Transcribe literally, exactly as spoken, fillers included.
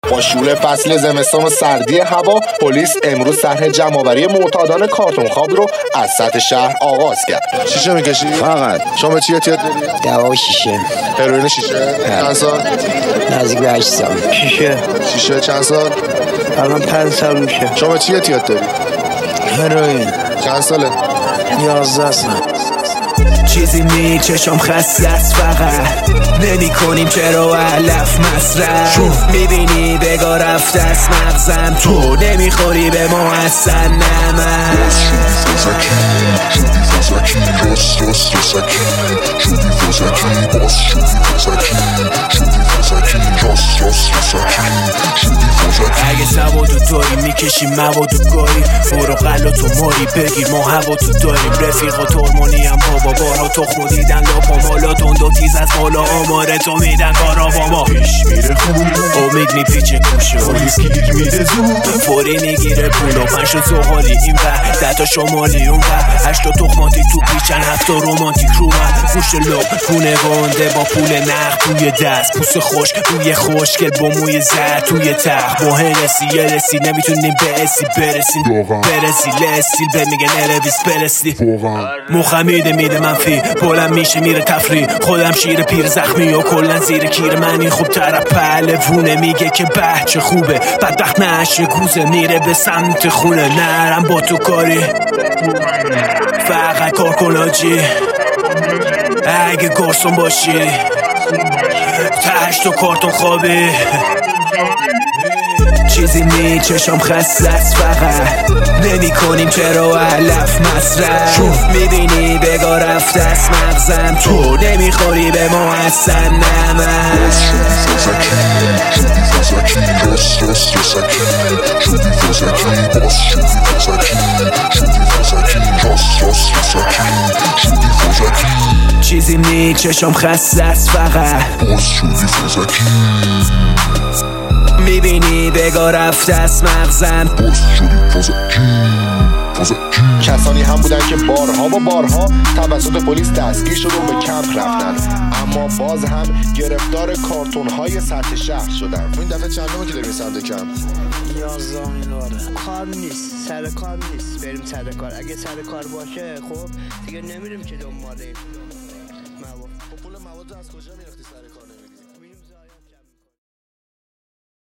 با شروع فصل زمستان و سردی هوا، پلیس امروز طرح جمع‌آوری معتادان کارتون خواب رو از سطح شهر آغاز کرد. شیشه میکشی؟ فقط. شما چی احتیاط داری؟ دوا و شیشه. هروئین شیشه؟ چند سال؟ نزدیک به هشت سال. شیشه. شیشه چند سال؟ الان پنج سال میشه. شما چی احتیاط داری؟ هروئین. چند ساله؟ یازده سال. چیزی می چشم خسته است فقط نمی کنیم چرا علف مصرف میبینی بگاه رفته است مغزم تو نمیخوری به ما اصلا نمک فزکی شدی فزکی راست راست رسکی شدی فزکی باز شدی فزکی شدی فزکی راست راست رسکی شدی فزکی اگه سواد و داری میکشیم مواد و گاری برو غلط و ماری بگیر ما هوا تو داریم رفیقا ترمونی هم بابا بارها تخمو دیدن لاپا مالا تند و تیز از بالا آماره تو میدن کارا با ما پیش میره خوب امید میپیچه کوشه پلیس گیر میره زود فوری میگیره پولو پنج تا زغالی این ور ده تا شمالی اون ور هشت تا تخماتی تو پیچن هفت تا رومانتیک رو من گوش لب کونه گنده با پول نقد توی دست پوست خوش روی خوشگل با موی زرد توی تخت با هرسی یه رسی نمیتونیم به اسی برسیم برسی لسیل به میگه نرویس برسی مخمیده میده منفی بلند میشه میره تفری خودم شیر پیر زخمی و کلن زیر کیر منی خوب طرف پهلوونه میگه که بچه خوبه بدبخت نشه گوزه میره به سمت خونه نرم با تو کاری فقط کار کن آجی اگه گرسون باشی تهش تو کارتون خوابی چیزی می چشم خسته است فقط نمی کنیم چرا علف مصرف میبینی بگاه رفته است مغزم تو نمیخوری به ما اصلا نمک شدی فزکی شدی فزکی راست راست رسکی شدی فزکی باز شدی فزکی شدی فزکی راست راست رسکی شدی فزکی چیزی می چشم خسته است فقط باز شدی فزکی میبینی بگاه رفته است مغزم باز شدی فزکی فزکی کسانی هم بودن که بارها و بارها توسط پلیس دستگیر شد و به کمپ رفتن، اما باز هم گرفتار کارتون های سطح شهر شدن. این دفعه چندمه که داریم سمت کمپ؟ یازدهمین باره. کار نیست، سر کار نیست بریم سر کار. اگه سر کار باشه خب دیگه نمیریم که دنبال مواد. خب پول مواد از کجا میرفتی سر کار؟